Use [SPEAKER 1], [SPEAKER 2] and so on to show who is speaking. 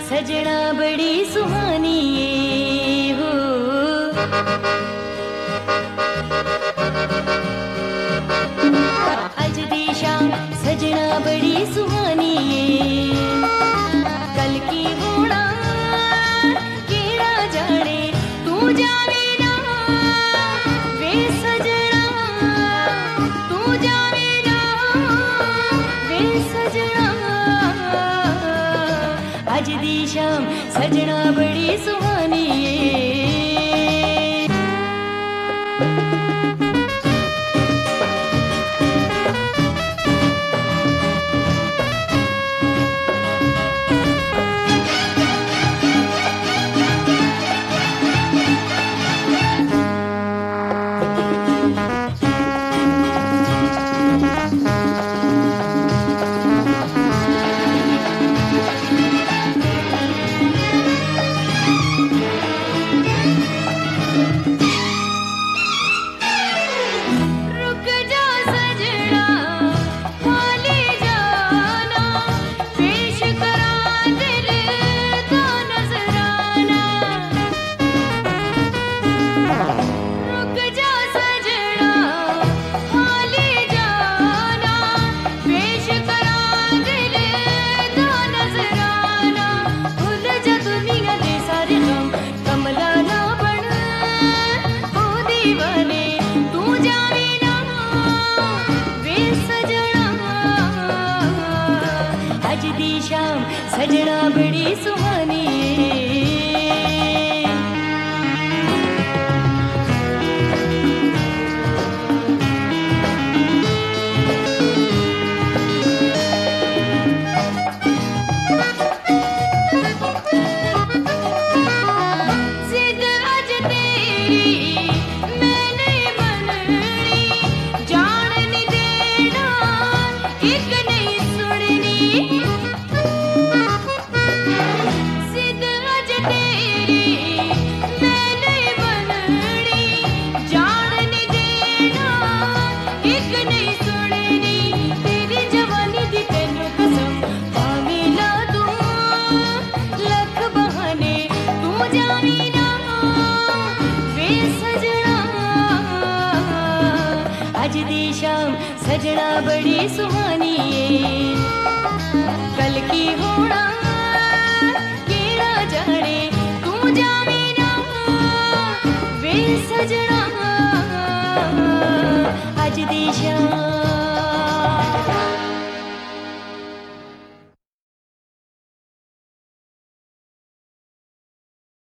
[SPEAKER 1] सजना बड़ी सुहानी ये हो। अज दी शाम सजना बड़ी सुहानी ये, कल की होना केड़ा जाने, तू जावे ना वे सजना, तू जावे ना वे सजना। अज दी शाम सजना बड़ी सुहानी ये। शाम सजना बड़ी सुहानी जिद अज तेरी मैंने मननी, जान नहीं देना एक नहीं सुननी। अज दी शाम सजना बड़ी सुहानी ये, कल की होना